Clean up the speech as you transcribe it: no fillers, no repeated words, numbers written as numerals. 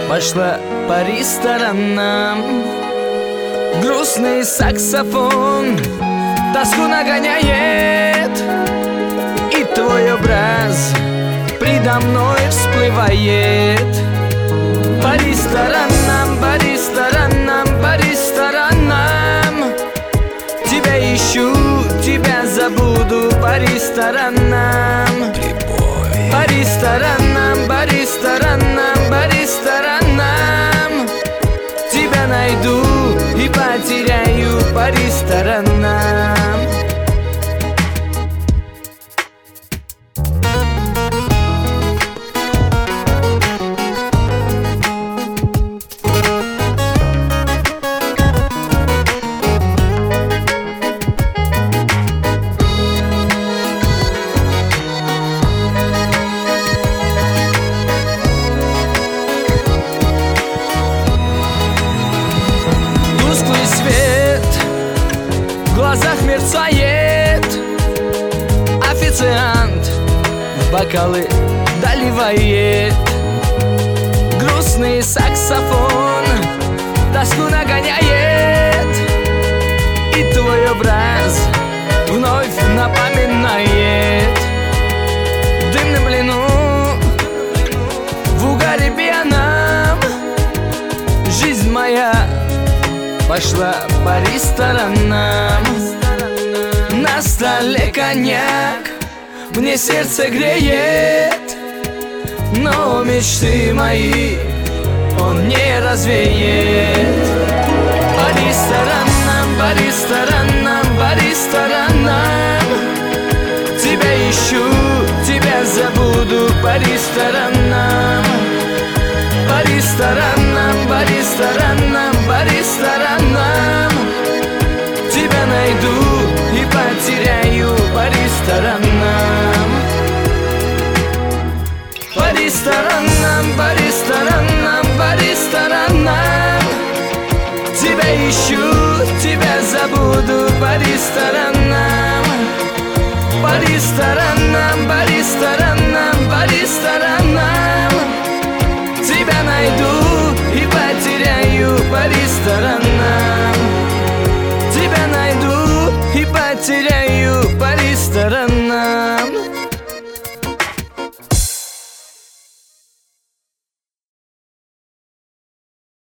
Пошла по ресторанам, грустный саксофон тоску нагоняет, и твой образ предо мной всплывает. По ресторанам, по ресторанам, по ресторанам тебя ищу, тебя забуду. По ресторанам, по ресторанам, по ресторанам, по ресторанам тебя найду и потеряю. По ресторанам. В глазах мерцает, официант в бокалы доливает. Грустный саксофон тоску нагоняет, и твой образ вновь напоминает. В дымном плену, в угаре пьяном жизнь моя пошла по ресторанам. На столе коньяк мне сердце греет, но мечты мои он не развеет. По ресторанам, по ресторанам, по ресторанам тебя ищу, тебя забуду. По ресторанам, по ресторанам, по ресторанам, по ресторанам тебя найду и потеряю. По ресторанам, по ресторанам, по ресторанам, по ресторанам тебя ищу, тебя забуду. По ресторанам, по ресторанам, по ресторанам, по ресторанам тебя найду и потеряю. По ресторанам тебя найду и потеряю.